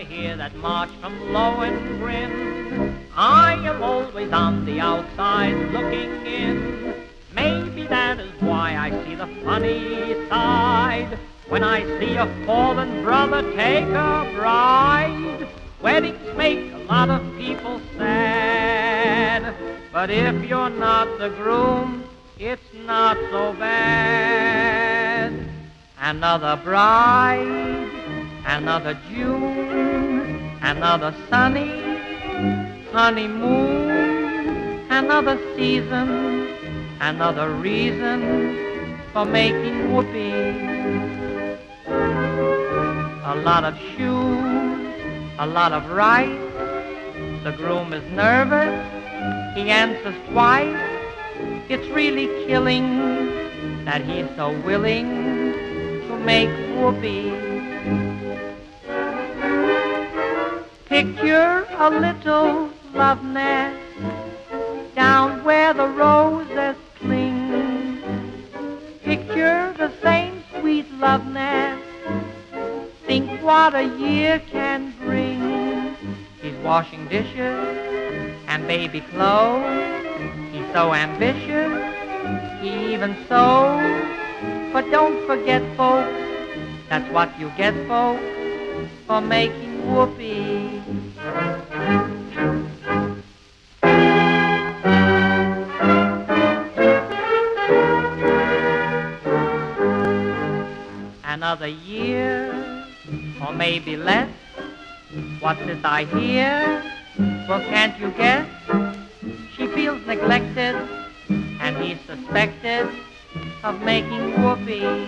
hear that march from Lohengrin. I am always on the outside looking in. Maybe that is why I see the funny side when I see a fallen brother take a bride. Weddings make a lot of people sad, but if you're not the groom, it's not so bad. Another bride, another June, another sunny honeymoon, another season, another reason for making whoopee. A lot of shoes, a lot of rice. The groom is nervous, he answers twice. It's really killing that he's so willing to make whoopee. Picture a little love nest down where the roses cling. Picture the same sweet love nest. Think what a year can bring. He's washing dishes and baby clothes. He's so ambitious, he even sews. But don't forget, folks, that's what you get, folks, for making whoopee. Another year, or maybe less. What's this I hear? Well, can't you guess? She feels neglected, and he's suspected of making whoopee.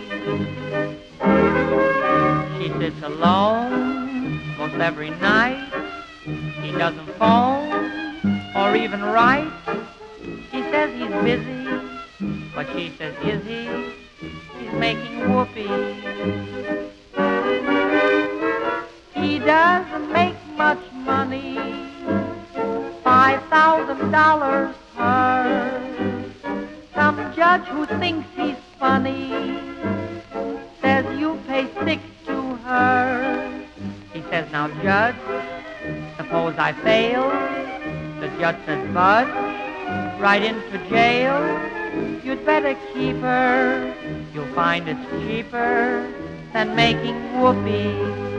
She sits alone most every night. He doesn't phone or even write. He says he's busy, but she says, is he? He's making whoopee. He doesn't make much money, $5,000 per. Some judge who thinks he's funny says you pay $6 to her. He says, now judge, suppose I fail. The judge says, budge, right into jail. You'd better keep her. You'll find it's cheaper than making whoopee.